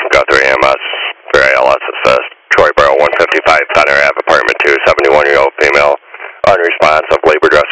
Guthrie EMS for ALS assist. Troy Borough 155 Thunder Ave, apartment 2, 71-year-old female, unresponsive, labor dress